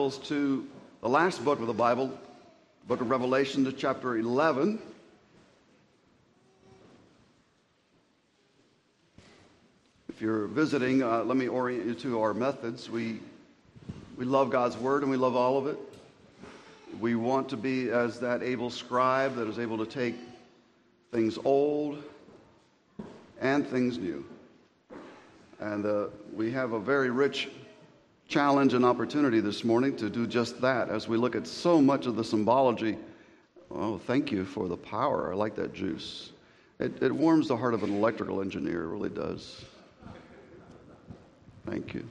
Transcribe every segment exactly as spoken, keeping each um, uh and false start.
Bibles to the last book of the Bible, book of Revelation, to chapter eleven. If you're visiting, uh, let me orient you to our methods. We, we love God's Word, and we love all of it. We want to be as that able scribe that is able to take things old and things new. And uh, we have a very rich challenge and opportunity this morning to do just that as we look at so much of the symbology. Oh, thank you for the power. I like that juice. It, it warms the heart of an electrical engineer, it really does. Thank you.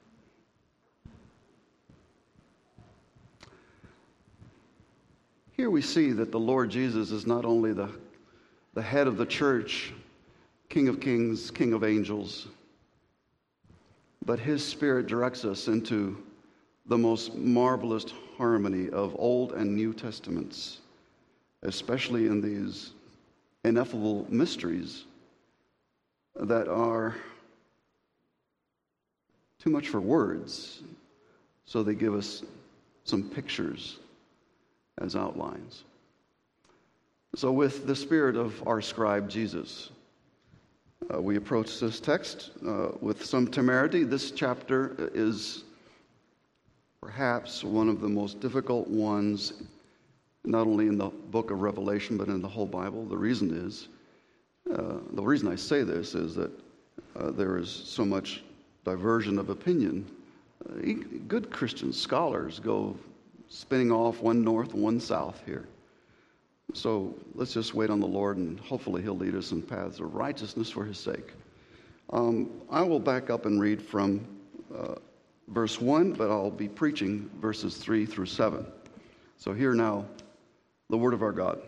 Here we see that the Lord Jesus is not only the, the head of the church, King of kings, King of angels, but his Spirit directs us into the most marvelous harmony of Old and New Testaments, especially in these ineffable mysteries that are too much for words, so they give us some pictures as outlines. So with the spirit of our scribe Jesus, uh, we approach this text uh, with some temerity. This chapter is perhaps one of the most difficult ones, not only in the book of Revelation, but in the whole Bible. The reason is, uh, the reason I say this is that uh, there is so much diversion of opinion. Uh, good Christian scholars go spinning off one north, one south here. So let's just wait on the Lord, and hopefully he'll lead us in paths of righteousness for his sake. Um, I will back up and read from uh, verse one, but I'll be preaching verses three through seven. So hear now the word of our God.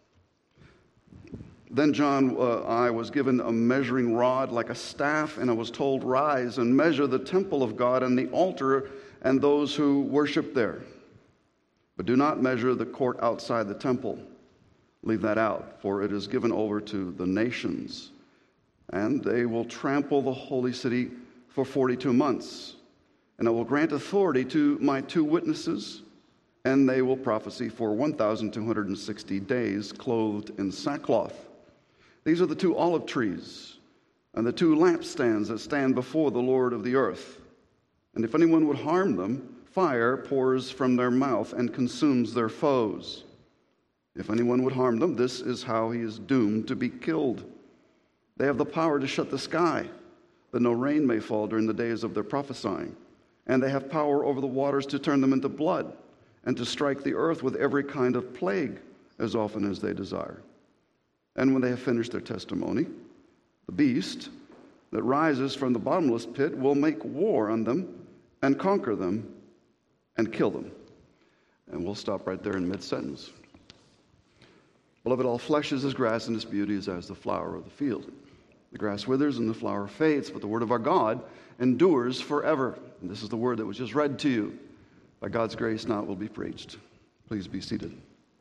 Then John, uh, I was given a measuring rod like a staff, and I was told, rise and measure the temple of God and the altar and those who worship there. But do not measure the court outside the temple. Leave that out, for it is given over to the nations, and they will trample the holy city for forty-two months. And I will grant authority to my two witnesses, and they will prophesy for one thousand two hundred sixty days, clothed in sackcloth. These are the two olive trees and the two lampstands that stand before the Lord of the earth. And if anyone would harm them, fire pours from their mouth and consumes their foes. If anyone would harm them, this is how he is doomed to be killed. They have the power to shut the sky, that no rain may fall during the days of their prophesying. And they have power over the waters to turn them into blood, and to strike the earth with every kind of plague as often as they desire. And when they have finished their testimony, the beast that rises from the bottomless pit will make war on them and conquer them and kill them. And we'll stop right there in mid-sentence. Beloved, all flesh is as grass, and its beauty is as the flower of the field. The grass withers and the flower fades, but the word of our God endures forever. And this is the word that was just read to you. By God's grace, now it will be preached. Please be seated.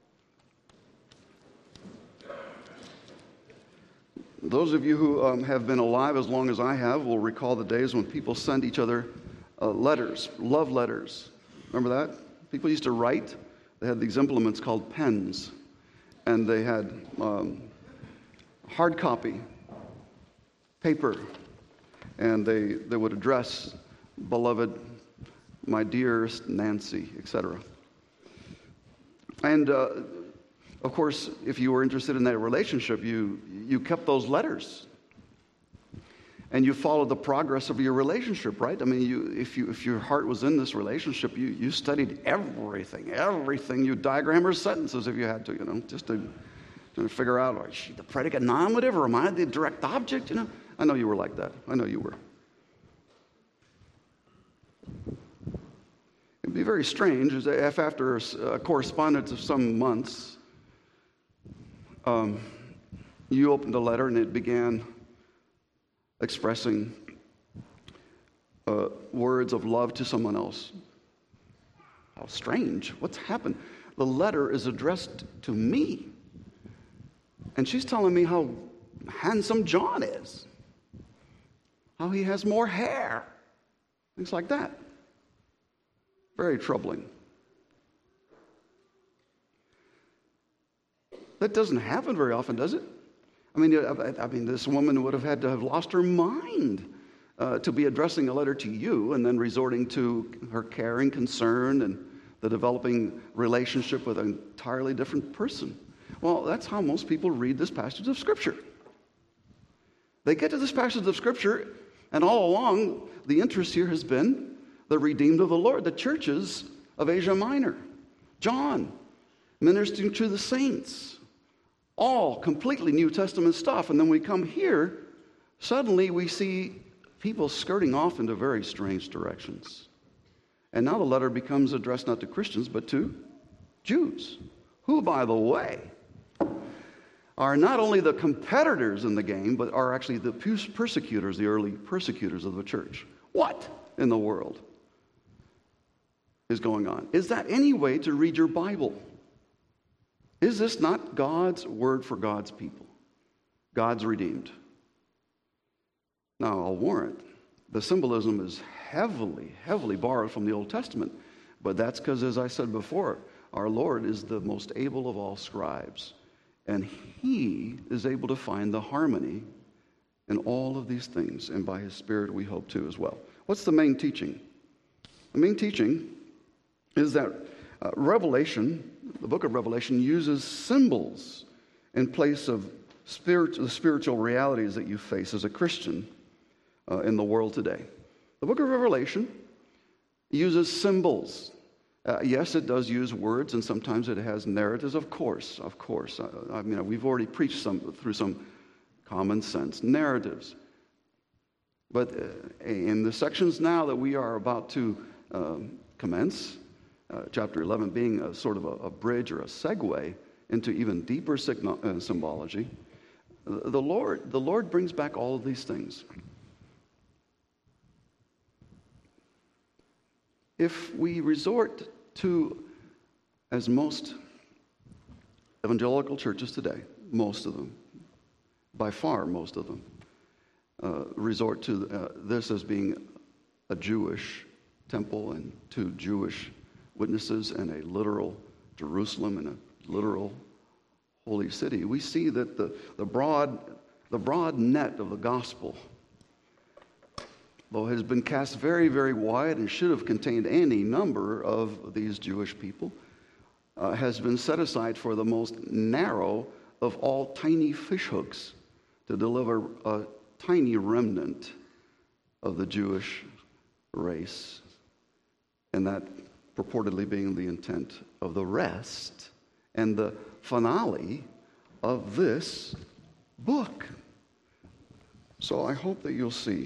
Those of you who um, have been alive as long as I have will recall the days when people sent each other uh, letters, love letters. Remember that? People used to write. They had these implements called pens. And they had um, hard copy, paper, and they, they would address, beloved, my dearest Nancy, et cetera. And, uh, of course, if you were interested in that relationship, you, you kept those letters. And you followed the progress of your relationship, right? I mean, you, if you if your heart was in this relationship, you, you studied everything, everything. You diagram her sentences if you had to, you know, just to, to figure out, is she the predicate nominative or am I the direct object, you know? I know you were like that. I know you were. It'd be very strange if after a correspondence of some months, um, you opened a letter and it began expressing uh, words of love to someone else. How strange. What's happened? The letter is addressed to me. And she's telling me how handsome John is. How he has more hair. Things like that. Very troubling. That doesn't happen very often, does it? I mean, I mean, this woman would have had to have lost her mind uh, to be addressing a letter to you and then resorting to her caring concern and the developing relationship with an entirely different person. Well, that's how most people read this passage of Scripture. They get to this passage of Scripture, and all along, the interest here has been the redeemed of the Lord, the churches of Asia Minor. John, ministering to the saints. All completely New Testament stuff. And then we come here, suddenly we see people skirting off into very strange directions. And now the letter becomes addressed not to Christians, but to Jews, who, by the way, are not only the competitors in the game, but are actually the persecutors, the early persecutors of the church. What in the world is going on? Is that any way to read your Bible? Is this not God's word for God's people? God's redeemed. Now, I'll warrant, the symbolism is heavily, heavily borrowed from the Old Testament. But that's because, as I said before, our Lord is the most able of all scribes. And he is able to find the harmony in all of these things. And by his Spirit, we hope to as well. What's the main teaching? The main teaching is that uh, Revelation, the book of Revelation, uses symbols in place of spirit, the spiritual realities that you face as a Christian uh, in the world today. The book of Revelation uses symbols. Uh, yes, it does use words, and sometimes it has narratives. Of course, of course. I, I mean, we've already preached some through some common sense narratives. But uh, in the sections now that we are about to um, commence, uh, chapter eleven being a sort of a, a bridge or a segue into even deeper signo- uh, symbology, the Lord, the Lord brings back all of these things. If we resort to, as most evangelical churches today, most of them, by far most of them, uh, resort to uh, this as being a Jewish temple and two Jewish witnesses and a literal Jerusalem and a literal holy city, we see that the, the broad the broad net of the gospel, though it has been cast very, very wide and should have contained any number of these Jewish people, uh, has been set aside for the most narrow of all tiny fishhooks to deliver a tiny remnant of the Jewish race, and that purportedly being the intent of the rest and the finale of this book. So I hope that you'll see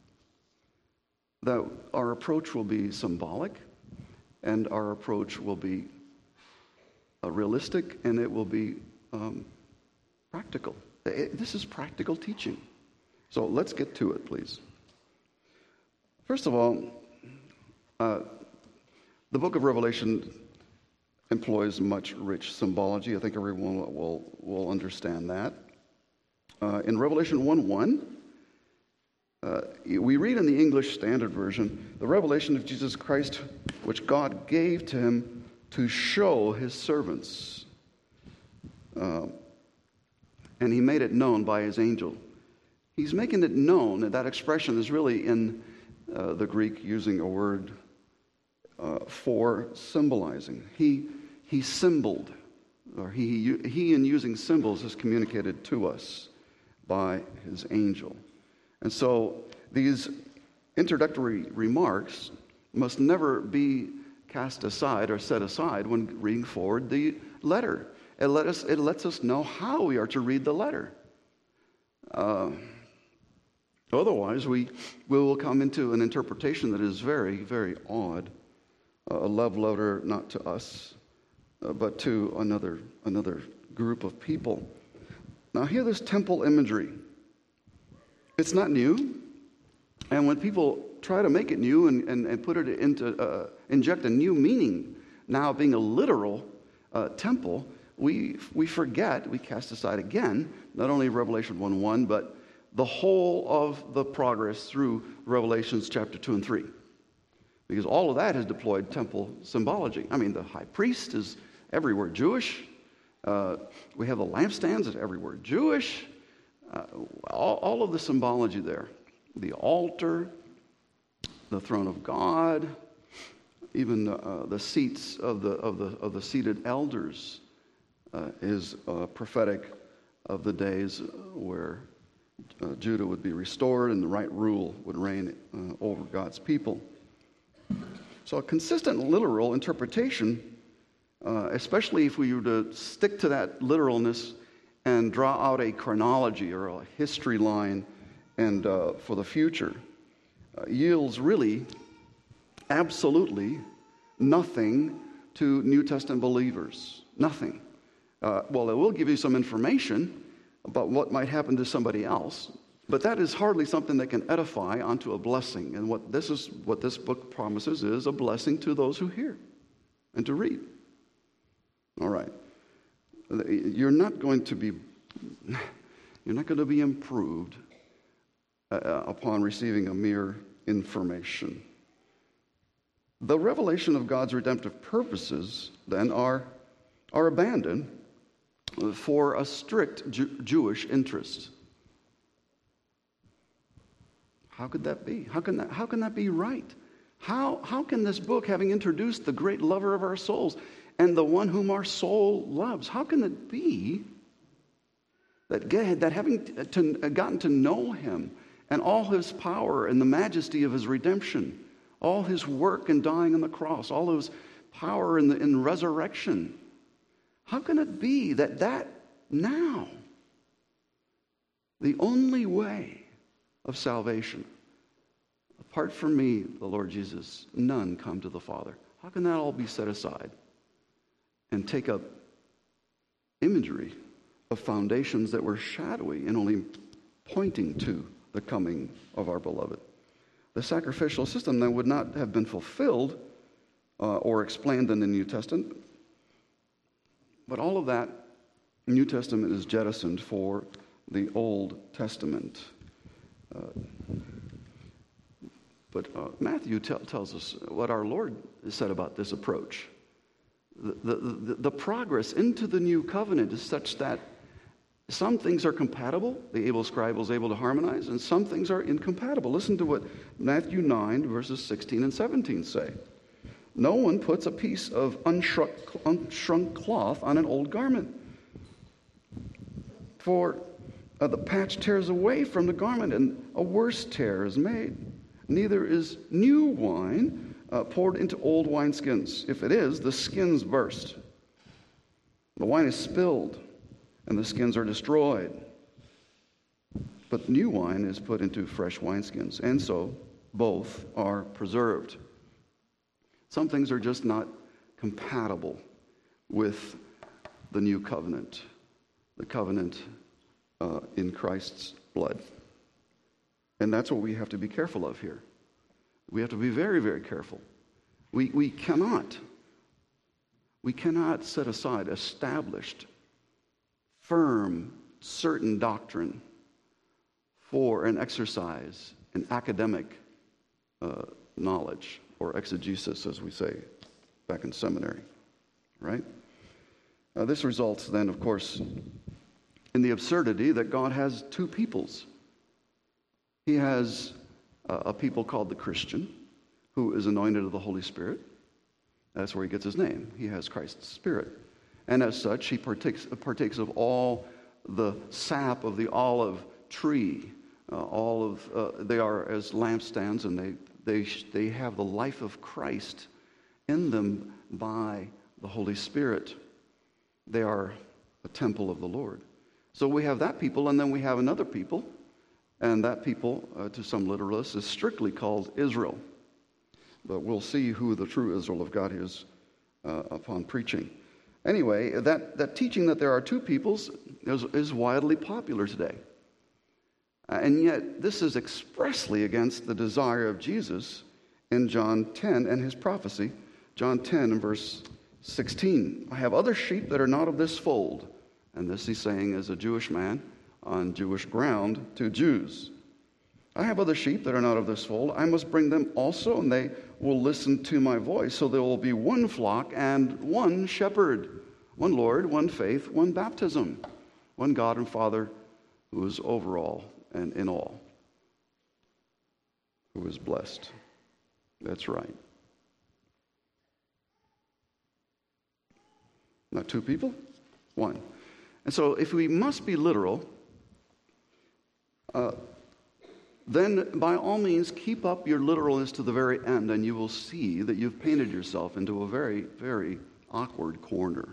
that our approach will be symbolic, and our approach will be uh, realistic, and it will be um, practical. It, this is practical teaching. So let's get to it, please. First of all, uh, the book of Revelation employs much rich symbology. I think everyone will, will understand that. Uh, in Revelation one one, Uh, we read in the English Standard Version, the revelation of Jesus Christ, which God gave to him to show his servants. Uh, and he made it known by his angel. He's making it known, and that expression is really in uh, the Greek using a word uh, for symbolizing. He, he symboled, or he, he in using symbols has communicated to us by his angel. And so these introductory remarks must never be cast aside or set aside when reading forward the letter. It, let us, it lets us know how we are to read the letter. Uh, otherwise, we, we will come into an interpretation that is very, very odd. Uh, a love letter not to us, uh, but to another, another group of people. Now, hear this temple imagery. It's not new, and when people try to make it new and, and, and put it into, uh, inject a new meaning, now being a literal uh, temple, we we forget, we cast aside again, not only Revelation one one, but the whole of the progress through Revelations chapter two and three. because all of that has deployed temple symbology. I mean, the high priest is everywhere Jewish. Uh, we have the lampstands that everywhere Jewish. Uh, all, all of the symbology there. The altar, the throne of God, even uh, the seats of the of the of the seated elders uh, is uh, prophetic of the days where uh, Judah would be restored and the right rule would reign uh, over God's people. So a consistent literal interpretation, uh, especially if we were to stick to that literalness and draw out a chronology or a history line and uh, for the future, uh, yields really absolutely nothing to New Testament believers. Nothing. Uh, well, it will give you some information about what might happen to somebody else, but that is hardly something that can edify onto a blessing. And what this is, what this book promises is a blessing to those who hear and to read. All right. You're not going to be, you're not going to be improved uh, upon receiving a mere information. The revelation of God's redemptive purposes, then, are, are abandoned for a strict Jew- Jewish interest. How could that be? How can that, how can that be right? How, how can this book, having introduced the great lover of our souls and the one whom our soul loves, how can it be that, that having to, gotten to know him and all his power and the majesty of his redemption, all his work in dying on the cross, all his power in, the, in resurrection, how can it be that that now, the only way of salvation, apart from me, the Lord Jesus, none come to the Father? How can that all be set aside and take up imagery of foundations that were shadowy and only pointing to the coming of our beloved? The sacrificial system then would not have been fulfilled uh, or explained in the New Testament. But all of that New Testament is jettisoned for the Old Testament. Uh, but uh, Matthew t- tells us what our Lord said about this approach. The, the, the, the progress into the new covenant is such that some things are compatible, the able scribe was able to harmonize, and some things are incompatible. Listen to what Matthew nine, verses sixteen and seventeen say. No one puts a piece of unshrunk, unshrunk cloth on an old garment, for uh, the patch tears away from the garment, and a worse tear is made. Neither is new wine uh, poured into old wineskins. If it is, the skins burst. The wine is spilled, and the skins are destroyed. But new wine is put into fresh wineskins, and so both are preserved. Some things are just not compatible with the new covenant, the covenant uh, in Christ's blood. And that's what we have to be careful of here. We have to be very, very careful. We, we cannot, we cannot set aside established, firm, certain doctrine for an exercise in academic uh, knowledge, or exegesis, as we say back in seminary, right? Uh, this results then, of course, in the absurdity that God has two peoples. He has uh, a people called the Christian, who is anointed of the Holy Spirit. That's where he gets his name. He has Christ's Spirit. And as such, he partakes, partakes of all the sap of the olive tree. Uh, all of uh, they are as lampstands, and they They, they have the life of Christ in them by the Holy Spirit. They are a temple of the Lord. So we have that people, and then we have another people, and that people, uh, to some literalists, is strictly called Israel. But we'll see who the true Israel of God is uh, upon preaching. Anyway, that, that teaching that there are two peoples is, is widely popular today. And yet, this is expressly against the desire of Jesus in John ten and his prophecy. John ten and verse sixteen. I have other sheep that are not of this fold. And this he's saying as a Jewish man on Jewish ground to Jews. I have other sheep that are not of this fold. I must bring them also, and they will listen to my voice. So there will be one flock and one shepherd, one Lord, one faith, one baptism, one God and Father who is over all and in all, who is blessed. That's right. Not two people, one. And so if we must be literal, uh, then by all means keep up your literalness to the very end, and you will see that you've painted yourself into a very, very awkward corner.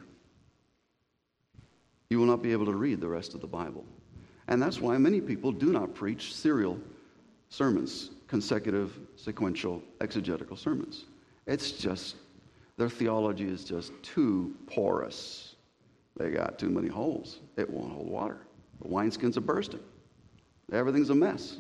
You will not be able to read the rest of the Bible. And that's why many people do not preach serial sermons, consecutive, sequential, exegetical sermons. It's just, their theology is just too porous. They got too many holes. It won't hold water. The wineskins are bursting. Everything's a mess.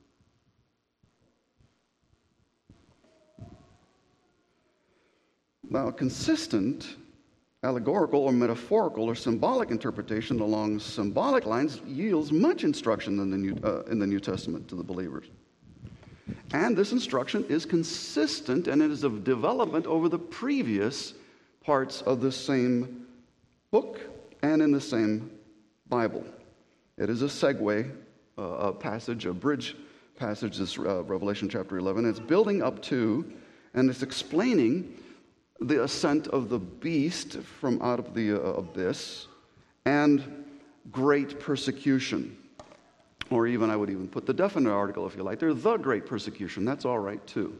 Now, consistent allegorical or metaphorical or symbolic interpretation along symbolic lines yields much instruction in the New, uh, in the New Testament to the believers. And this instruction is consistent, and it is of development over the previous parts of the same book and in the same Bible. It is a segue, uh, a passage, a bridge passage, this uh, Revelation chapter eleven. It's building up to, and it's explaining the ascent of the beast from out of the uh, abyss and great persecution. Or even, I would even put the definite article, if you like, there, the great persecution. That's all right, too.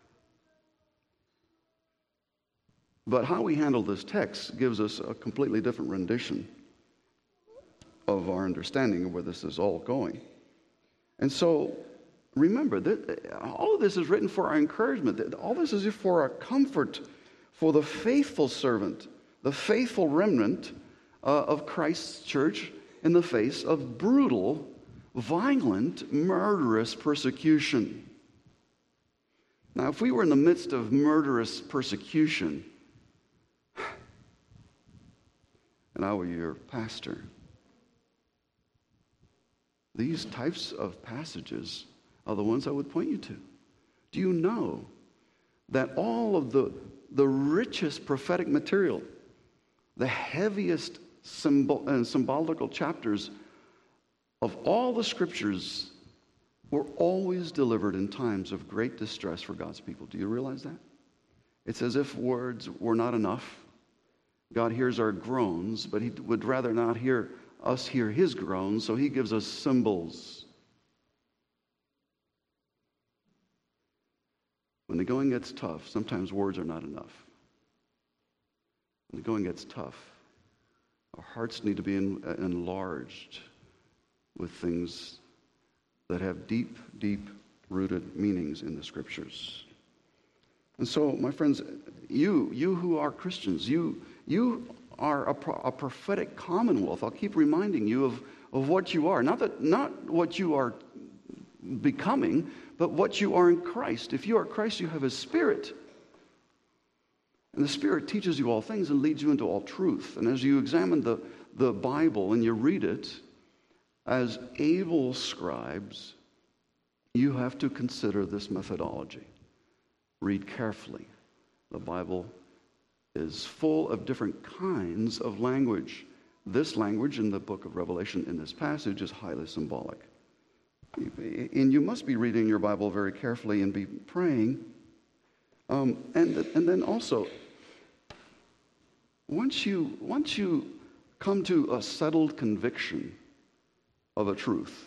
But how we handle this text gives us a completely different rendition of our understanding of where this is all going. And so, remember, that all of this is written for our encouragement. All this is for our comfort, for the faithful servant, the faithful remnant uh, of Christ's church in the face of brutal, violent, murderous persecution. Now, if we were in the midst of murderous persecution, and I were your pastor, these types of passages are the ones I would point you to. Do you know that all of the, the richest prophetic material, the heaviest symbol and symbolical chapters of all the scriptures were always delivered in times of great distress for God's people? Do you realize that? It's as if words were not enough. God hears our groans, but he would rather not hear us hear his groans, so he gives us symbols. When the going gets tough, sometimes words are not enough. When the going gets tough, our hearts need to be en- enlarged with things that have deep, deep rooted meanings in the scriptures. And so, my friends, you, you who are Christians, you, you are a, pro- a prophetic commonwealth. I'll keep reminding you of, of what you are. Not that, not what you are becoming, but what you are in Christ. If you are Christ, you have his Spirit. And the Spirit teaches you all things and leads you into all truth. And as you examine the, the Bible and you read it, as able scribes, you have to consider this methodology. Read carefully. The Bible is full of different kinds of language. This language in the book of Revelation in this passage is highly symbolic. And you must be reading your Bible very carefully and be praying. Um, and, and then also, once you, once you come to a settled conviction of a truth,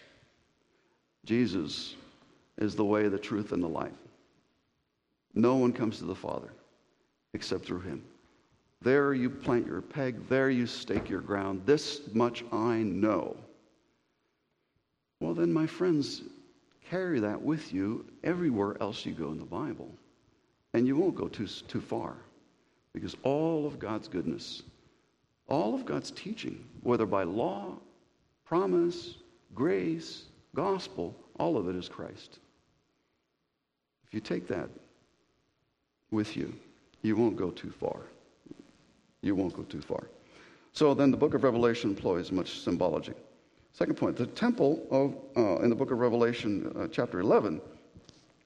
Jesus is the way, the truth, and the life. No one comes to the Father except through him. There you plant your peg. There you stake your ground. This much I know. Well, then, my friends, carry that with you everywhere else you go in the Bible. And you won't go too, too far. Because all of God's goodness, all of God's teaching, whether by law, promise, grace, gospel, all of it is Christ. If you take that with you, you won't go too far. You won't go too far. So then the book of Revelation employs much symbology. Second point, the temple of uh, in the book of Revelation, uh, chapter eleven,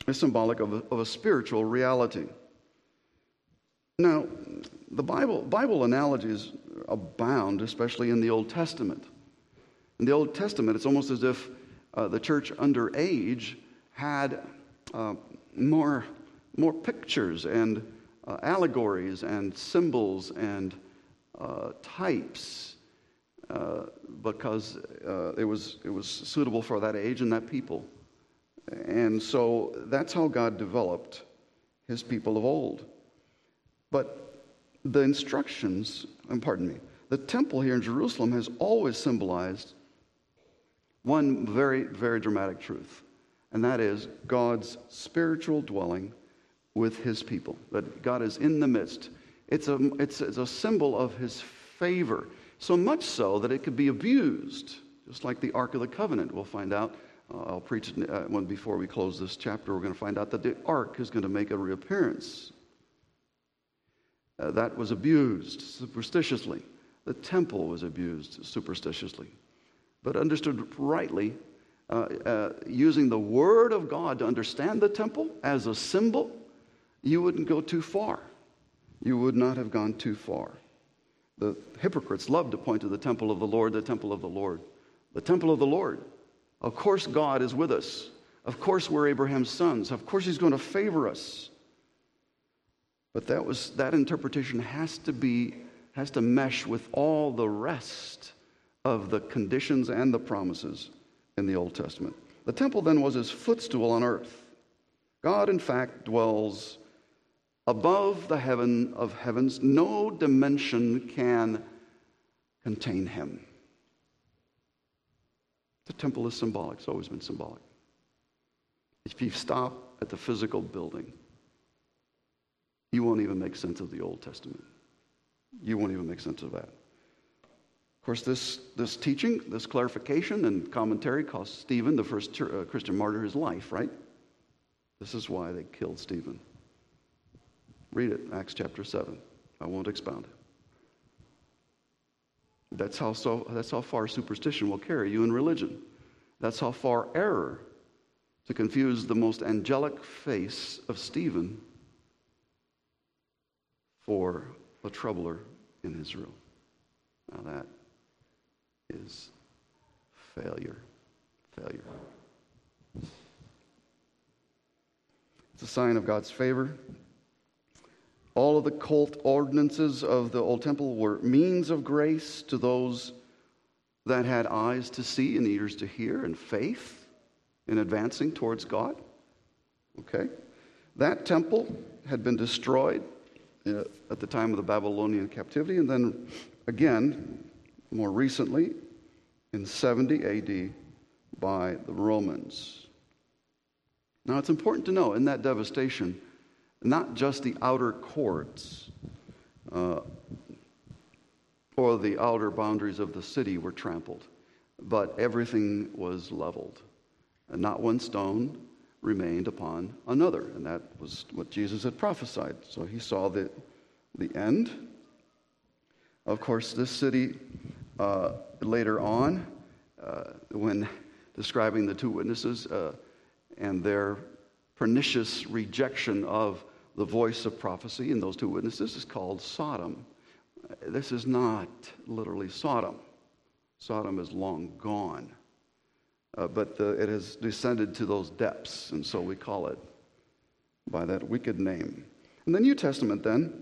is symbolic of a, of a spiritual reality. Now, the Bible, Bible analogies abound, especially in the Old Testament. In the Old Testament, it's almost as if uh, the church under age had uh, more, more pictures and uh, allegories and symbols and uh, types uh, because uh, it was, it was suitable for that age and that people. And so that's how God developed his people of old. But the instructions, and pardon me, the temple here in Jerusalem has always symbolized one very, very dramatic truth, and that is God's spiritual dwelling with his people, that God is in the midst. It's a, it's, it's a symbol of his favor, so much so that it could be abused, just like the Ark of the Covenant. We'll find out. Uh, I'll preach it uh, one before we close this chapter. We're going to find out that the Ark is going to make a reappearance. Uh, that was abused superstitiously. The temple was abused superstitiously. But understood rightly, uh, uh, using the Word of God to understand the temple as a symbol, you wouldn't go too far. You would not have gone too far. The hypocrites love to point to the temple of the Lord, the temple of the Lord. The temple of the Lord. Of course God is with us. Of course we're Abraham's sons. Of course he's going to favor us. But that was that interpretation has to be has to mesh with all the rest of the conditions and the promises in the Old Testament. The temple then was his footstool on earth. God, in fact, dwells above the heaven of heavens. No dimension can contain him. The temple is symbolic. It's always been symbolic. If you stop at the physical building, you won't even make sense of the Old Testament. You won't even make sense of that. Of course, this, this teaching, this clarification and commentary cost Stephen, the first uh, Christian martyr, his life, right? This is why they killed Stephen. Read it, Acts chapter seven. I won't expound. That's how, so, that's how far superstition will carry you in religion. That's how far error to confuse the most angelic face of Stephen for a troubler in Israel. Now that is failure. Failure. It's a sign of God's favor. All of the cult ordinances of the old temple were means of grace to those that had eyes to see and ears to hear and faith in advancing towards God. Okay? That temple had been destroyed uh, at the time of the Babylonian captivity, and then again, more recently, in seventy A D by the Romans. Now, it's important to know in that devastation, not just the outer courts uh, or the outer boundaries of the city were trampled, but everything was leveled. And not one stone remained upon another. And that was what Jesus had prophesied. So he saw the, the end. Of course, this city uh, later on, uh, when describing the two witnesses uh, and their pernicious rejection of the voice of prophecy in those two witnesses, is called Sodom. This is not literally Sodom. Sodom is long gone. Uh, but the, it has descended to those depths, and so we call it by that wicked name. In the New Testament, then,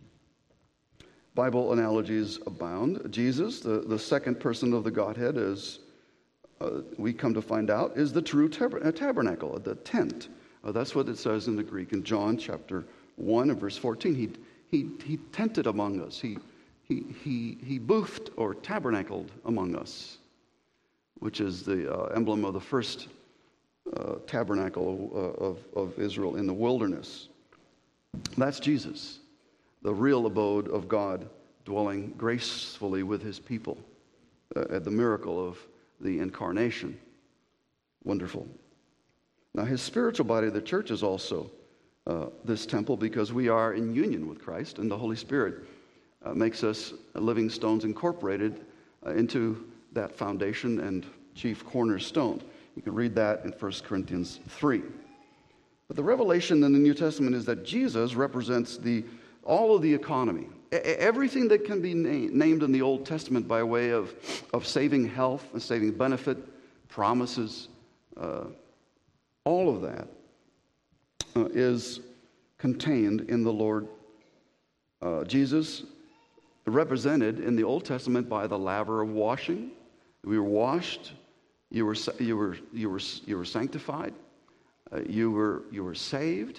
Bible analogies abound. Jesus, the, the second person of the Godhead, is, uh, we come to find out, is the true tab- tabernacle, the tent. Uh, that's what it says in the Greek in John chapter one and verse fourteen. He, he, he tented among us. He, he, he, he boothed or tabernacled among us, which is the uh, emblem of the first uh, tabernacle of, of, of Israel in the wilderness. That's Jesus, the real abode of God, dwelling gracefully with his people uh, at the miracle of the incarnation. Wonderful. Now, his spiritual body, the church, is also uh, this temple because we are in union with Christ, and the Holy Spirit uh, makes us living stones incorporated uh, into that foundation and chief cornerstone. You can read that in First Corinthians three. But the revelation in the New Testament is that Jesus represents the all of the economy. Everything that can be na- named in the Old Testament by way of, of saving health and saving benefit, promises, uh, all of that uh, is contained in the Lord uh, Jesus, represented in the Old Testament by the laver of washing. We were washed, you were you were you were you were sanctified, uh, you were you were saved.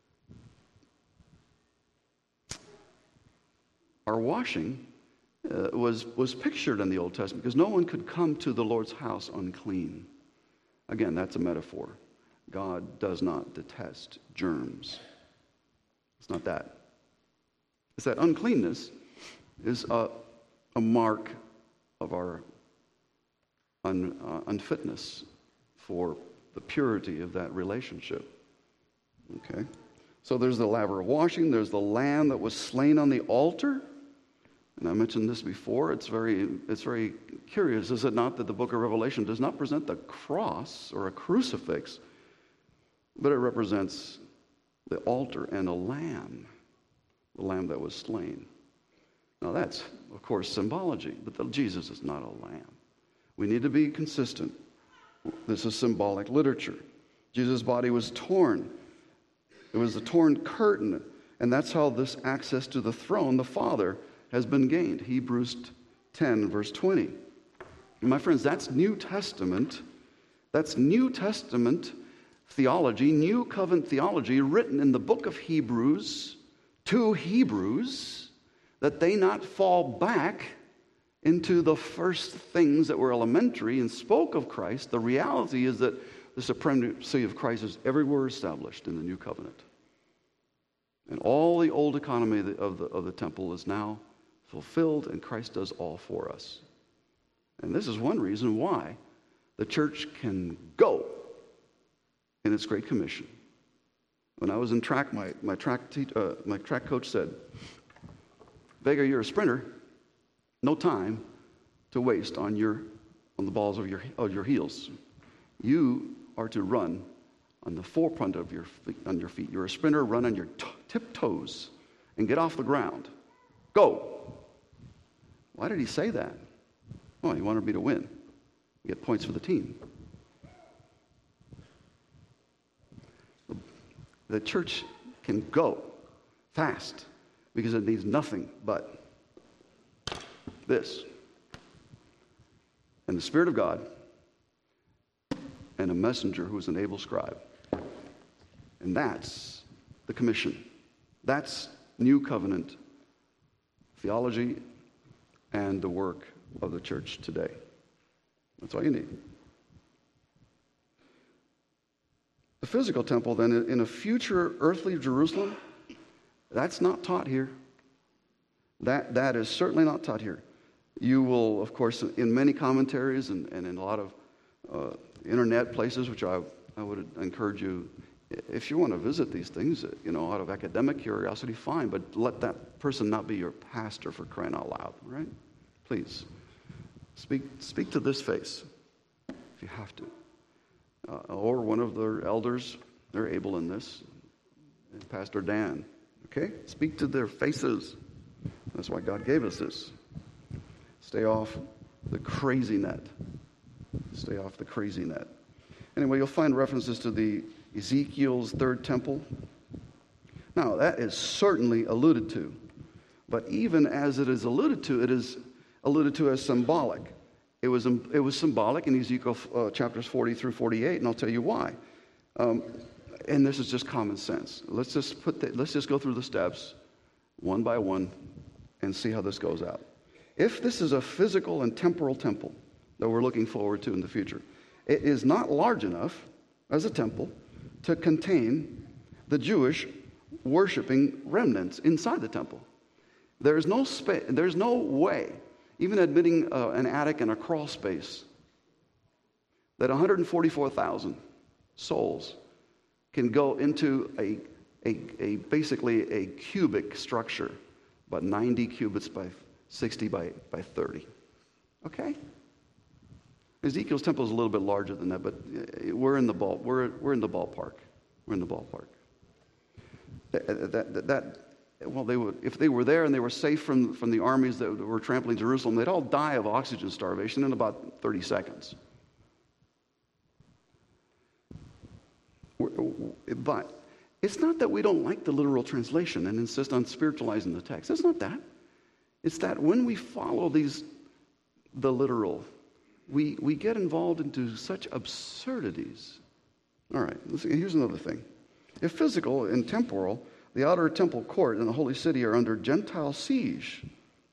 Our washing uh, was was pictured in the Old Testament because no one could come to the Lord's house unclean. Again, that's a metaphor. God does not detest germs. It's not that. It's that uncleanness is a, a mark of our un, uh, unfitness for the purity of that relationship. Okay? So there's the laver of washing. There's the lamb that was slain on the altar. And I mentioned this before. It's very, it's very curious, is it not, that the book of Revelation does not present the cross or a crucifix, but it represents the altar and a lamb, the lamb that was slain. Now that's, of course, symbology, but the, Jesus is not a lamb. We need to be consistent. This is symbolic literature. Jesus' body was torn. It was a torn curtain, and that's how this access to the throne, the Father, has been gained. Hebrews ten, verse twenty. And my friends, that's New Testament. That's New Testament theology, New Covenant theology, written in the book of Hebrews to Hebrews, that they not fall back into the first things that were elementary and spoke of Christ. The reality is that the supremacy of Christ is everywhere established in the New Covenant. And all the old economy of the, of the, of the temple is now fulfilled, and Christ does all for us. And this is one reason why the church can go in its Great Commission. When I was in track, my, my, track, te- uh, my track coach said, Vega, you're a sprinter. No time to waste on your on the balls of your of your heels. You are to run on the forefront of your feet, on your feet. You're a sprinter. Run on your t- tiptoes and get off the ground. Go. Why did he say that? Well, he wanted me to win, get points for the team. The church can go fast because it needs nothing but this, and the Spirit of God, and a messenger who is an able scribe. And that's the commission. That's New Covenant theology and the work of the church today. That's all you need. The physical temple, then, in a future earthly Jerusalem, that's not taught here. That, that is certainly not taught here. You will, of course, in many commentaries and, and in a lot of uh, internet places, which I, I would encourage you, if you want to visit these things, you know, out of academic curiosity, fine, but let that person not be your pastor, for crying out loud, right? Please, speak, speak to this face if you have to. Uh, or one of their elders, they're able in this, Pastor Dan, okay? Speak to their faces. That's why God gave us this. Stay off the crazy net. Stay off the crazy net. Anyway, you'll find references to the Ezekiel's third temple. Now, that is certainly alluded to. But even as it is alluded to, it is alluded to as symbolic. It was, it was symbolic in Ezekiel uh, chapters forty through forty-eight, and I'll tell you why. Um, and this is just common sense. Let's just put the, let's just go through the steps one by one and see how this goes out. If this is a physical and temporal temple that we're looking forward to in the future, it is not large enough as a temple to contain the Jewish worshiping remnants inside the temple. There's no space, there's no way, even admitting uh, an attic and a crawl space, that one hundred forty-four thousand souls can go into a, a, a basically a cubic structure, about ninety cubits by sixty by, by thirty. Okay? Ezekiel's temple is a little bit larger than that, but we're in the ball, we're, we're in the ballpark. We're in the ballpark. That, that, that, that well, they would, if they were there and they were safe from, from the armies that were trampling Jerusalem, they'd all die of oxygen starvation in about thirty seconds. But it's not that we don't like the literal translation and insist on spiritualizing the text. It's not that. It's that when we follow these, the literal, we, we get involved into such absurdities. All right, let's see, here's another thing. If physical and temporal, the outer temple court and the holy city are under Gentile siege.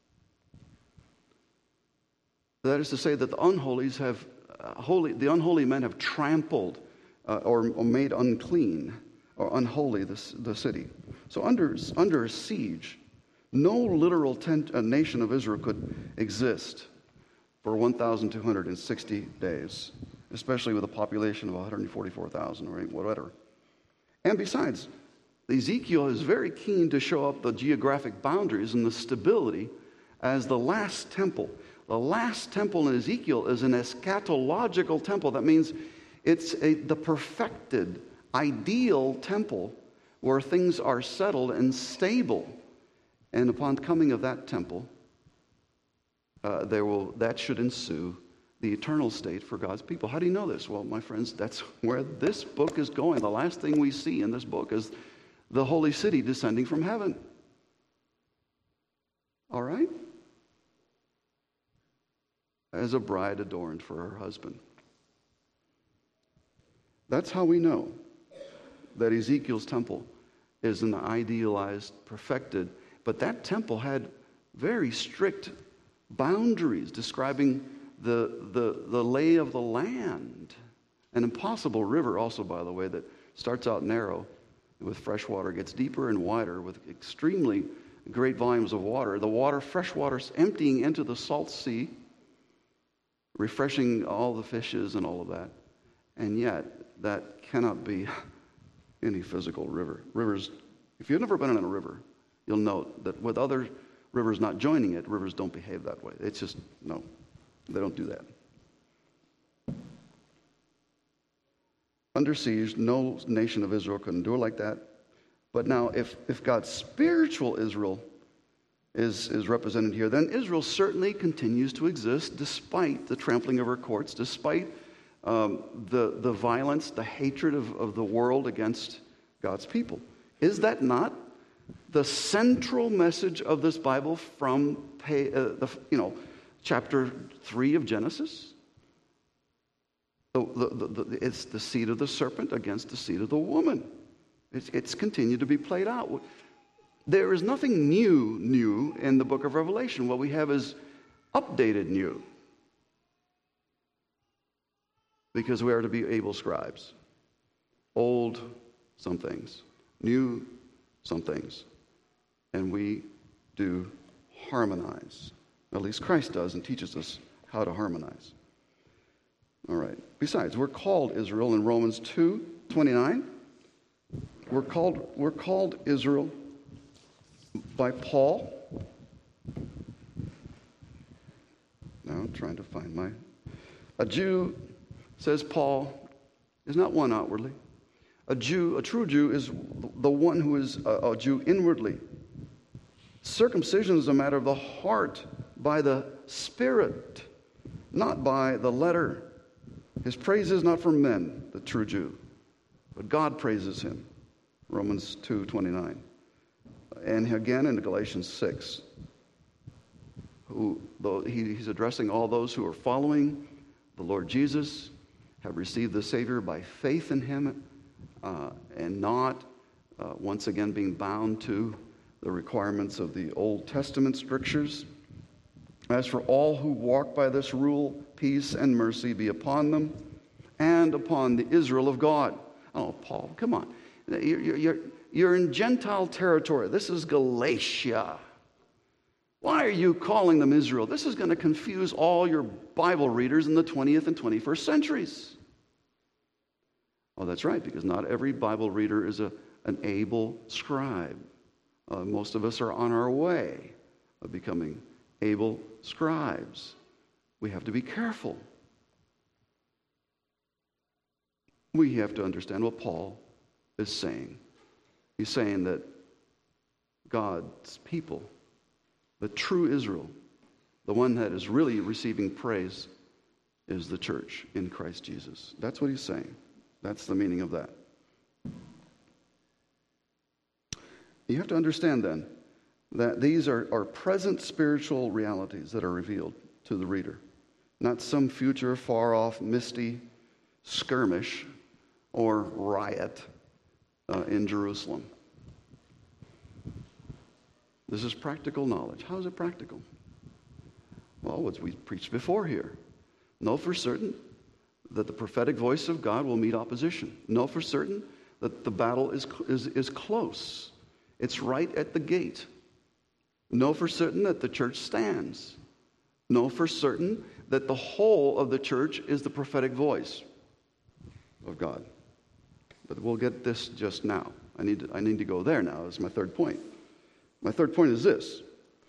That is to say that the unholies have, uh, holy, the unholy men have trampled uh, or, or made unclean or unholy the, the city. So under, under siege, no literal tent, uh, nation of Israel could exist for one thousand two hundred sixty days, especially with a population of one hundred forty-four thousand or whatever. And besides, Ezekiel is very keen to show up the geographic boundaries and the stability as the last temple. The last temple in Ezekiel is an eschatological temple. That means it's a, the perfected, ideal temple where things are settled and stable. And upon coming of that temple, uh, there will that should ensue the eternal state for God's people. How do you know this? Well, my friends, that's where this book is going. The last thing we see in this book is the holy city descending from heaven. All right? As a bride adorned for her husband. That's how we know that Ezekiel's temple is an idealized, perfected, but that temple had very strict boundaries describing the, the, the lay of the land. An impossible river also, by the way, that starts out narrow with fresh water, gets deeper and wider with extremely great volumes of water. The water, fresh water, emptying into the salt sea, refreshing all the fishes and all of that. And yet, that cannot be any physical river. Rivers, if you've never been in a river, you'll note that with other rivers not joining it, rivers don't behave that way. It's just, no, they don't do that. Under siege, no nation of Israel could endure like that. But now, if, if God's spiritual Israel is, is represented here, then Israel certainly continues to exist despite the trampling of her courts, despite um, the, the violence, the hatred of, of the world against God's people. Is that not the central message of this Bible from pay, uh, the, you know, chapter three of Genesis? The, the, the, the, it's the seed of the serpent against the seed of the woman. It's, it's continued to be played out. There is nothing new, new in the book of Revelation. What we have is updated new. Because we are to be able scribes. Old, some things. New, some things. And we do harmonize. At least Christ does and teaches us how to harmonize. All right. Besides, we're called Israel in Romans two twenty-nine. We're called, we're called Israel by Paul. Now I'm trying to find my... A Jew, says Paul, is not one outwardly. A Jew, a true Jew, is the one who is a, a Jew inwardly. Circumcision is a matter of the heart by the Spirit, not by the letter. His praise is not from men, the true Jew, but God praises him. Romans two twenty-nine. And again in Galatians six, who though he, he's addressing all those who are following the Lord Jesus, have received the Savior by faith in him, uh, and not uh, once again being bound to the requirements of the Old Testament strictures. As for all who walk by this rule, peace and mercy be upon them and upon the Israel of God. Oh, Paul, come on. You're, you're, you're in Gentile territory. This is Galatia. Why are you calling them Israel? This is going to confuse all your Bible readers in the twentieth and twenty-first centuries. Oh, that's right, because not every Bible reader is a, an able scribe. Uh, most of us are on our way of becoming able scribes. We have to be careful. We have to understand what Paul is saying. He's saying that God's people, the true Israel, the one that is really receiving praise, is the church in Christ Jesus. That's what he's saying. That's the meaning of that. You have to understand then that these are, are present spiritual realities that are revealed to the reader, not some future far-off misty skirmish or riot uh, in Jerusalem. This is practical knowledge. How is it practical? Well, as we preached before here, know for certain that the prophetic voice of God will meet opposition. Know for certain that the battle is, is, is close. It's right at the gate. Know for certain that the church stands. Know for certain that the whole of the church is the prophetic voice of God. But we'll get this just now. I need to, I need to go there now. That's my third point. My third point is this: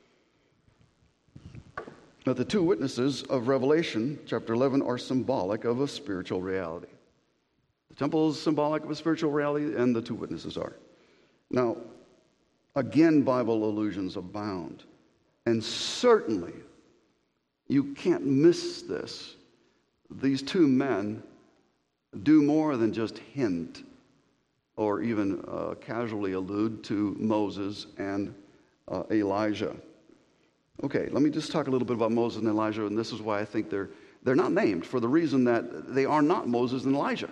that the two witnesses of Revelation chapter eleven are symbolic of a spiritual reality. The temple is symbolic of a spiritual reality, and the two witnesses are. Now, again, Bible allusions abound. And certainly, you can't miss this. These two men do more than just hint or even uh, casually allude to Moses and uh, Elijah. Okay, let me just talk a little bit about Moses and Elijah, and this is why I think they're they're not named, for the reason that they are not Moses and Elijah.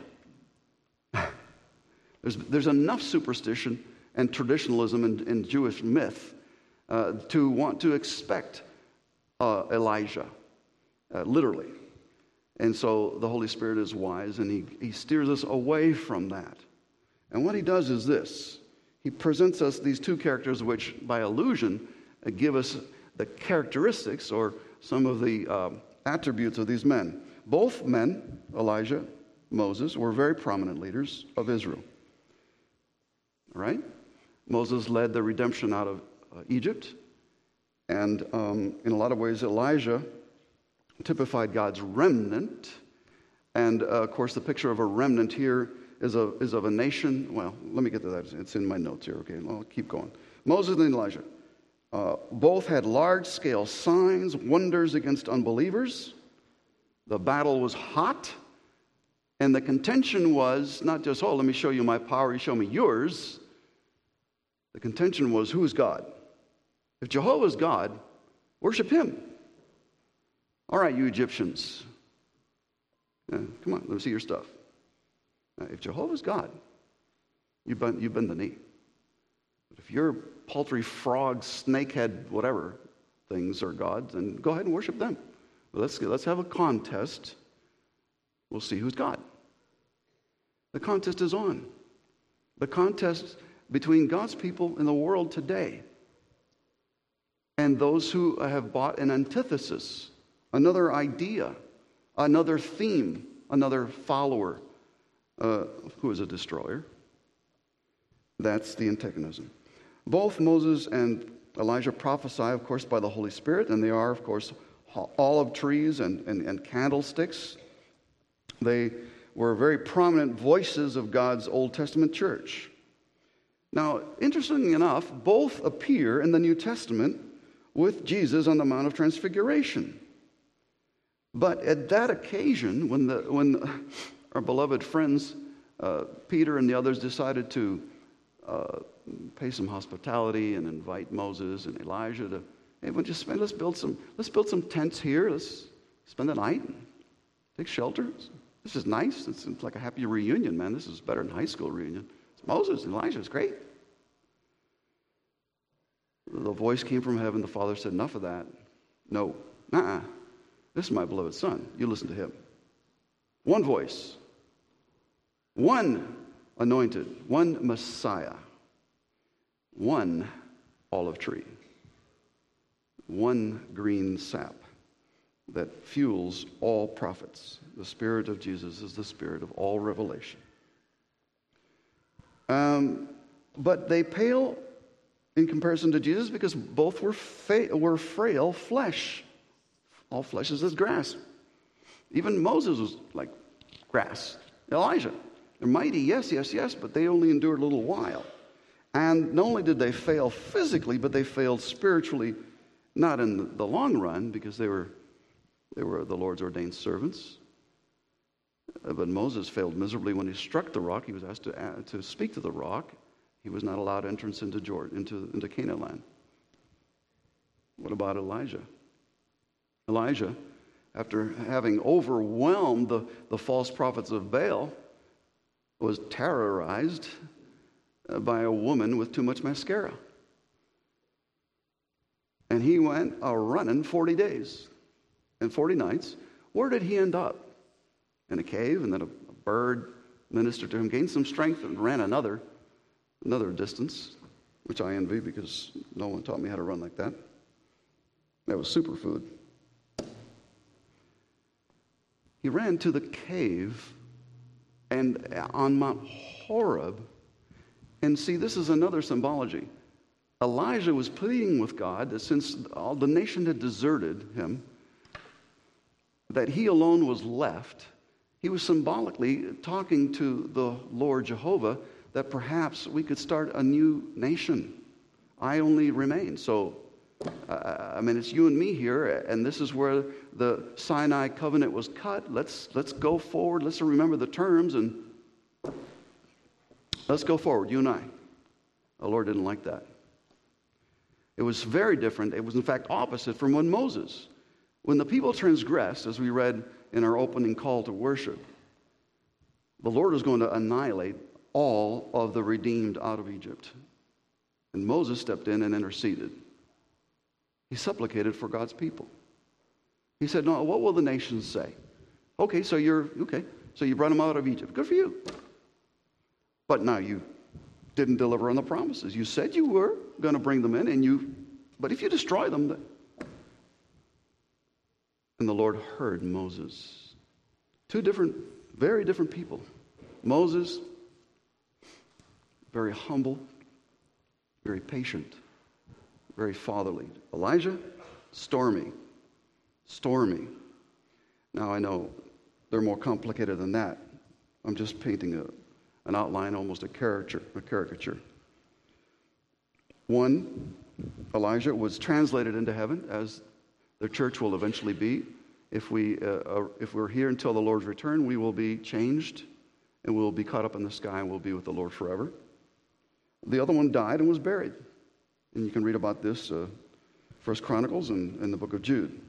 there's there's enough superstition and traditionalism in, in Jewish myth uh, to want to expect uh, Elijah, uh, literally. And so the Holy Spirit is wise, and he, he steers us away from that. And what he does is this: he presents us these two characters which, by allusion, uh, give us the characteristics or some of the uh, attributes of these men. Both men, Elijah, Moses, were very prominent leaders of Israel. All right? Moses led the redemption out of uh, Egypt. And um, in a lot of ways, Elijah typified God's remnant. And, uh, of course, the picture of a remnant here is, a, is of a nation. Well, let me get to that. It's in my notes here, okay? I'll keep going. Moses and Elijah. Uh, both had large-scale signs, wonders against unbelievers. The battle was hot, and the contention was not just, oh, let me show you my power, you show me yours. The contention was, who is God? If Jehovah is God, worship him. All right, you Egyptians, yeah, come on, let me see your stuff. Now, if Jehovah is God, you bend, you bend the knee. But if your paltry frog, snakehead, whatever things are gods, then go ahead and worship them. But let's, let's have a contest. We'll see who's God. The contest is on. The contest between God's people in the world today and those who have bought an antithesis, another idea, another theme, another follower, uh, who is a destroyer. That's the antagonism. Both Moses and Elijah prophesy, of course, by the Holy Spirit, and they are, of course, olive trees and, and, and candlesticks. They were very prominent voices of God's Old Testament church. Now, interestingly enough, both appear in the New Testament with Jesus on the Mount of Transfiguration. But at that occasion, when the when our beloved friends, uh, Peter and the others, decided to uh, pay some hospitality and invite Moses and Elijah to, hey, we'll just spend, let's build some let's build some tents here. Let's spend the night and take shelter. This is nice. It's like a happy reunion, man. This is better than high school reunion. It's Moses and Elijah. It's great. The voice came from heaven. The Father said, enough of that. No. Uh-uh. This is my beloved Son. You listen to him. One voice. One anointed. One Messiah. One olive tree. One green sap that fuels all prophets. The Spirit of Jesus is the Spirit of all revelation. Um, but they pale in comparison to Jesus because both were, fa- were frail flesh. All flesh is as grass. Even Moses was like grass. Elijah, They're mighty, yes, yes, yes, but they only endured a little while. And not only did they fail physically, but they failed spiritually, not in the long run, because they were they were the Lord's ordained servants. But Moses failed miserably when he struck the rock. He was asked to, uh, to speak to the rock. He was not allowed entrance into Jordan, into, into Canaan land. What about Elijah? Elijah, after having overwhelmed the, the false prophets of Baal, was terrorized by a woman with too much mascara. And he went a running forty days and forty nights. Where did he end up? In a cave, and then a, a bird ministered to him, gained some strength, and ran another, another distance, which I envy because no one taught me how to run like that. That was superfood. He ran to the cave and on Mount Horeb. And see, this is another symbology. Elijah was pleading with God that since all the nation had deserted him, that he alone was left. He was symbolically talking to the Lord Jehovah that perhaps we could start a new nation. I only remain. So, uh, I mean, it's you and me here, and this is where the Sinai covenant was cut. Let's let's go forward. Let's remember the terms, and let's go forward, you and I. The Lord didn't like that. It was very different. It was, in fact, opposite from when Moses, when the people transgressed, as we read in our opening call to worship, the Lord was going to annihilate all of the redeemed out of Egypt. And Moses stepped in and interceded. He supplicated for God's people. He said, no, what will the nations say? Okay, so you're, okay, so you brought them out of Egypt. Good for you. But now you didn't deliver on the promises. You said you were going to bring them in, and you, but if you destroy them, then... And the Lord heard Moses. Two different, very different people. Moses, very humble, very patient, very fatherly. Elijah, stormy, stormy. Now I know they're more complicated than that. I'm just painting a, an outline, almost a caricature, a caricature. One, Elijah was translated into heaven, as the church will eventually be. If, we, uh, uh, if we're here until the Lord's return, we will be changed, and we'll be caught up in the sky, and we'll be with the Lord forever. The other one died and was buried. And you can read about this, uh, First Chronicles and in the book of Jude.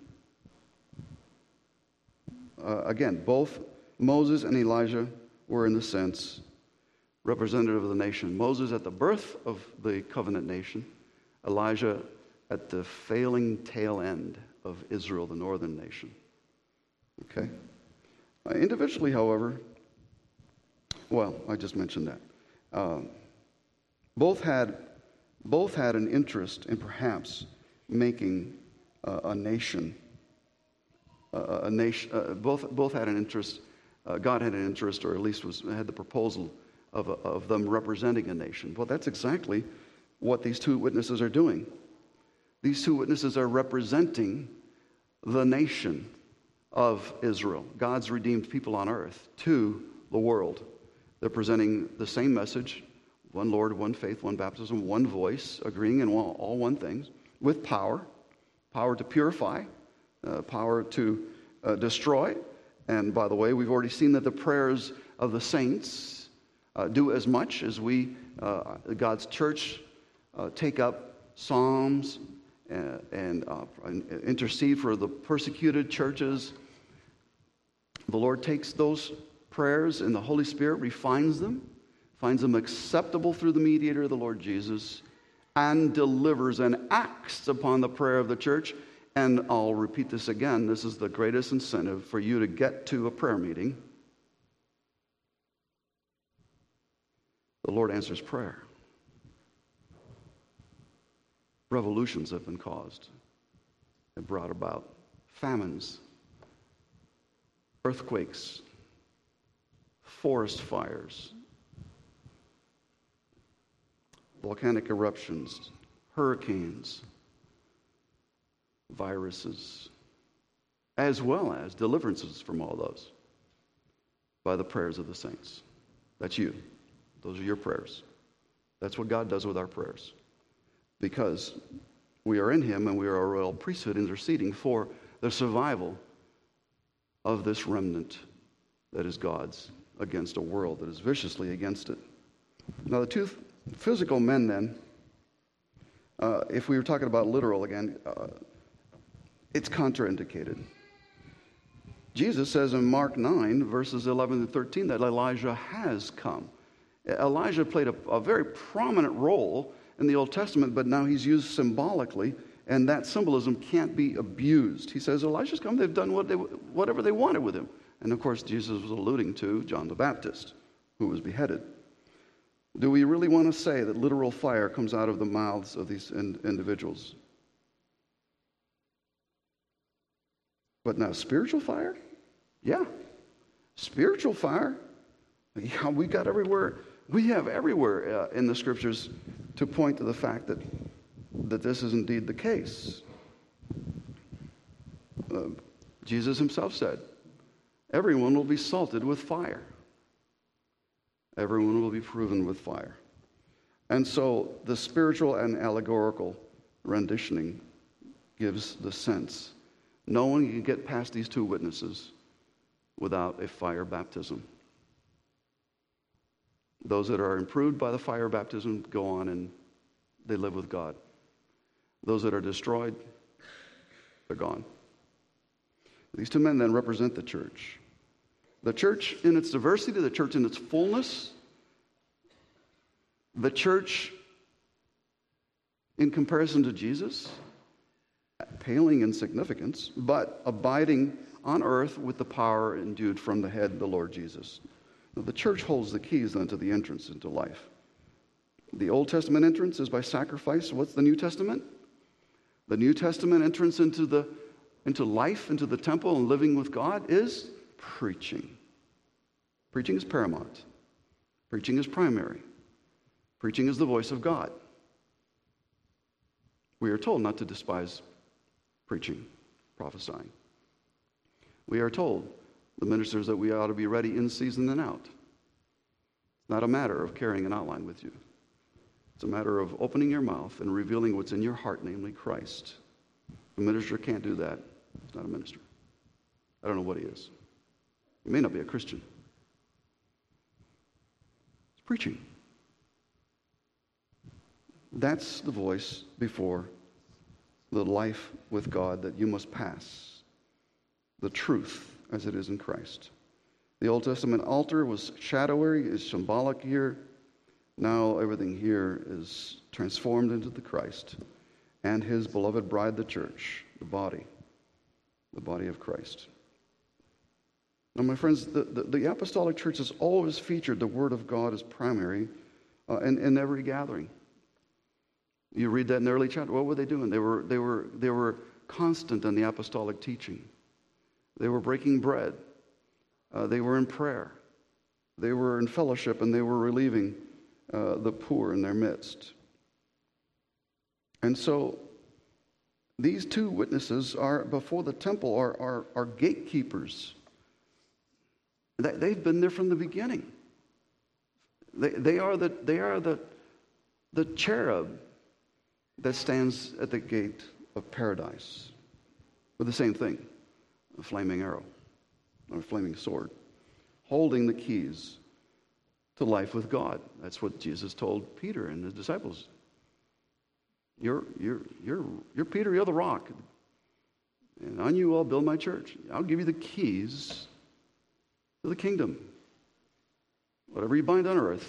Uh, again, both Moses and Elijah were, in the sense, representative of the nation. Moses at the birth of the covenant nation, Elijah at the failing tail end of Israel, the northern nation. Okay? Uh, individually, however, well, I just mentioned that. Um, both had both had an interest in perhaps making uh, a nation. Uh, a nation. Uh, both both had an interest. Uh, God had an interest, or at least was had the proposal of a, of them representing a nation. Well, that's exactly what these two witnesses are doing. These two witnesses are representing the nation of Israel, God's redeemed people on earth, to the world. They're presenting the same message: one Lord, one faith, one baptism, one voice, agreeing in all, all one things, with power, power to purify, uh, power to uh, destroy. And by the way, we've already seen that the prayers of the saints uh, do as much as we, uh, God's church, uh, take up psalms and, and, uh, and intercede for the persecuted churches. The Lord takes those prayers, and the Holy Spirit refines them, finds them acceptable through the mediator of the Lord Jesus, and delivers and acts upon the prayer of the church. And I'll repeat this again. This is the greatest incentive for you to get to a prayer meeting. The Lord answers prayer. Revolutions have been caused and brought about. Famines, earthquakes, forest fires, volcanic eruptions, hurricanes, viruses, as well as deliverances from all those by the prayers of the saints. That's you. Those are your prayers. That's what God does with our prayers. Because we are in him and we are a royal priesthood interceding for the survival of this remnant that is God's against a world that is viciously against it. Now, the two physical men then, uh, if we were talking about literal again, uh, it's contraindicated. Jesus says in Mark nine, verses eleven to thirteen, that Elijah has come. Elijah played a, a very prominent role in the Old Testament, but now he's used symbolically, and that symbolism can't be abused. He says, Elijah's come, they've done what they, whatever they wanted with him. And of course, Jesus was alluding to John the Baptist, who was beheaded. Do we really want to say that literal fire comes out of the mouths of these in, individuals? But now, spiritual fire? Yeah. Spiritual fire? Yeah, we got everywhere. We have everywhere uh, in the scriptures to point to the fact that, that this is indeed the case. Uh, Jesus himself said, everyone will be salted with fire. Everyone will be proven with fire. And so the spiritual and allegorical renditioning gives the sense. No one can get past these two witnesses without a fire baptism. Those that are improved by the fire baptism go on and they live with God. Those that are destroyed, they're gone. These two men then represent the church. The church in its diversity, the church in its fullness, the church in comparison to Jesus, paling in significance, but abiding on earth with the power endued from the head, the Lord Jesus. Now, the church holds the keys then to the entrance into life. The Old Testament entrance is by sacrifice. What's the New Testament? The New Testament entrance into the into life, into the temple and living with God is preaching. Preaching is paramount. Preaching is primary. Preaching is the voice of God. We are told not to despise preaching, prophesying. We are told, the ministers, that we ought to be ready in season and out. It's not a matter of carrying an outline with you. It's a matter of opening your mouth and revealing what's in your heart, namely Christ. A minister can't do that. He's not a minister. I don't know what he is. He may not be a Christian. It's preaching. That's the voice before the life with God that you must pass. The truth as it is in Christ. The Old Testament altar was shadowy, is symbolic here. Now everything here is transformed into the Christ and his beloved bride, the church, the body, the body of Christ. Now, my friends, the, the, the apostolic church has always featured the Word of God as primary uh, in, in every gathering. You read that in the early chapter. What were they doing? They were, they were, they were constant in the apostolic teaching. They were breaking bread. Uh, they were in prayer. They were in fellowship, and they were relieving uh, the poor in their midst. And so these two witnesses are before the temple are, are, are gatekeepers. They, they've been there from the beginning. They, they are the they are the the cherub that stands at the gate of paradise with the same thing, a flaming arrow or a flaming sword, holding the keys to life with God. That's what Jesus told Peter and his disciples. You're, you're, you're, you're Peter, you're the rock. And on you I'll build my church. I'll give you the keys to the kingdom. Whatever you bind on earth,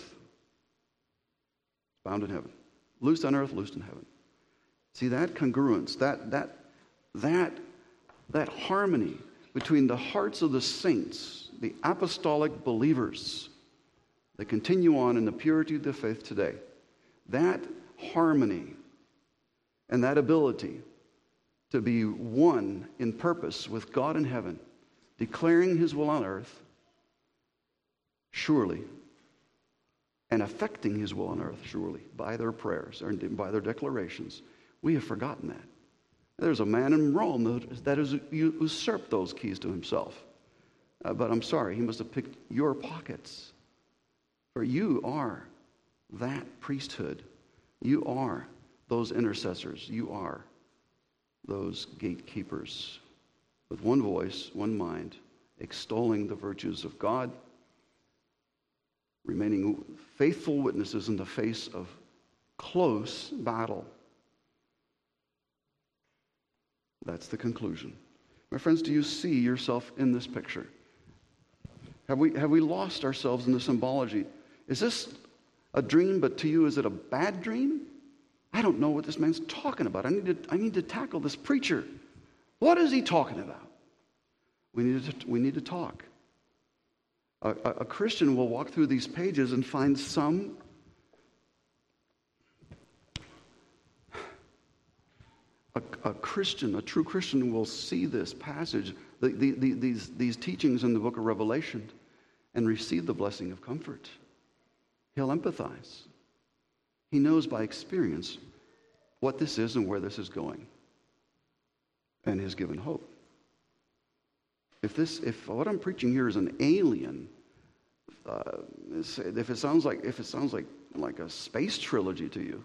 it's bound in heaven. Loosed on earth, loosed in heaven. See that congruence, that that that that harmony between the hearts of the saints, the apostolic believers that continue on in the purity of the faith today. That harmony and that ability to be one in purpose with God in heaven, declaring his will on earth, surely, and affecting his will on earth, surely, by their prayers or by their declarations. We have forgotten that. There's a man in Rome that has usurped those keys to himself. Uh, but I'm sorry, he must have picked your pockets. For you are that priesthood. You are those intercessors. You are those gatekeepers. With one voice, one mind, extolling the virtues of God, remaining faithful witnesses in the face of close battle. That's the conclusion. My friends, do you see yourself in this picture? Have we, have we lost ourselves in the symbology? Is this a dream, but to you, is it a bad dream? I don't know what this man's talking about. I need to, I need to tackle this preacher. What is he talking about? We need to, we need to talk. A, a, a Christian will walk through these pages and find some A, a Christian, a true Christian, will see this passage, the, the, the, these, these teachings in the book of Revelation, and receive the blessing of comfort. He'll empathize. He knows by experience what this is and where this is going, and is given hope. If this, if what I'm preaching here is an alien, uh, if it sounds like, if it sounds like like a space trilogy to you,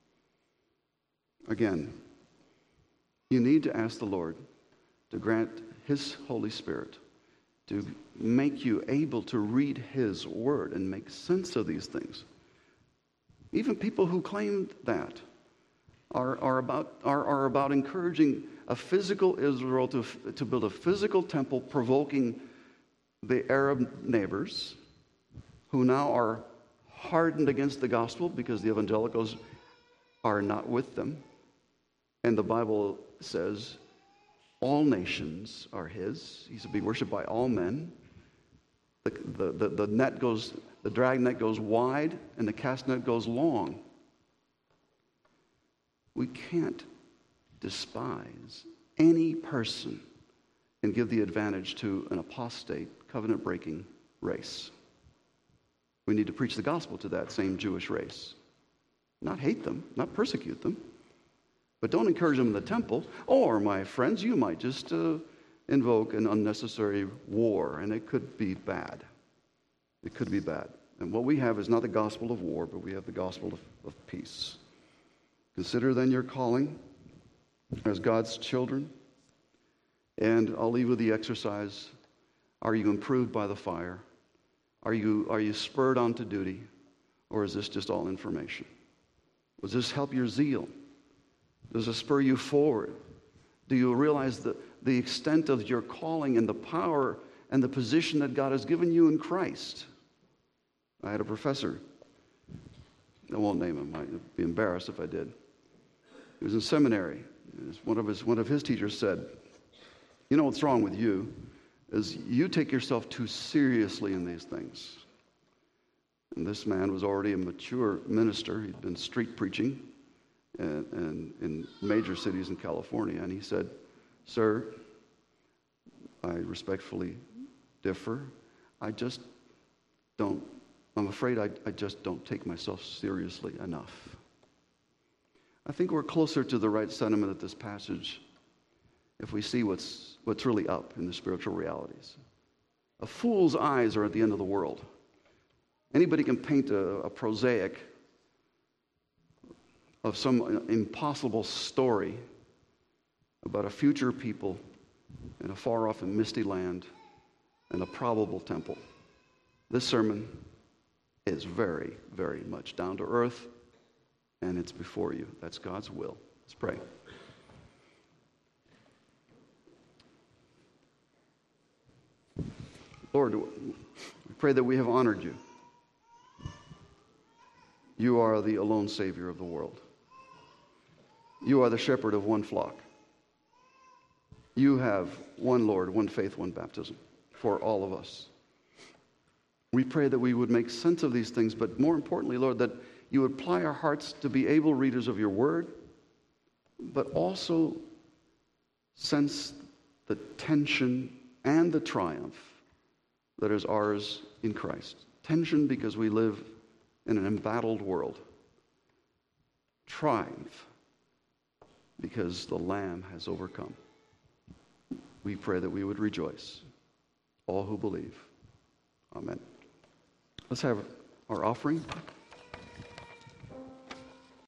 again, you need to ask the Lord to grant His Holy Spirit to make you able to read His Word and make sense of these things. Even people who claim that are, are, about, are, are about encouraging a physical Israel to, to build a physical temple, provoking the Arab neighbors who now are hardened against the gospel because the evangelicals are not with them. And the Bible says all nations are His. He's to be worshipped by all men. The, the, the, the net goes, the drag net goes wide and the cast net goes long. We can't despise any person and give the advantage to an apostate, covenant-breaking race. We need to preach the gospel to that same Jewish race. Not hate them, not persecute them, but don't encourage them in the temple. Or, my friends, you might just uh, invoke an unnecessary war, and it could be bad. It could be bad. And what we have is not the gospel of war, but we have the gospel of, of peace. Consider then your calling as God's children. And I'll leave with the exercise. Are you improved by the fire? Are you, are you spurred on to duty? Or is this just all information? Does this help your zeal? Does it spur you forward? Do you realize the, the extent of your calling and the power and the position that God has given you in Christ? I had a professor. I won't name him. I'd be embarrassed if I did. He was in seminary. One of his, one of his teachers said, you know what's wrong with you is you take yourself too seriously in these things. And this man was already a mature minister. He'd been street preaching and, and in major cities in California. And he said, sir, I respectfully differ. I just don't, I'm afraid I, I just don't take myself seriously enough. I think we're closer to the right sentiment of this passage if we see what's, what's really up in the spiritual realities. A fool's eyes are at the end of the world. Anybody can paint a, a prosaic of some impossible story about a future people in a far-off and misty land and a probable temple. This sermon is very, very much down to earth, and it's before you. That's God's will. Let's pray. Lord, we pray that we have honored you. You are the alone Savior of the world. You are the shepherd of one flock. You have one Lord, one faith, one baptism for all of us. We pray that we would make sense of these things, but more importantly, Lord, that you would apply our hearts to be able readers of your word, but also sense the tension and the triumph that is ours in Christ. Tension because we live in an embattled world. Triumph because the Lamb has overcome. We pray that we would rejoice, all who believe. Amen. Let's have our offering.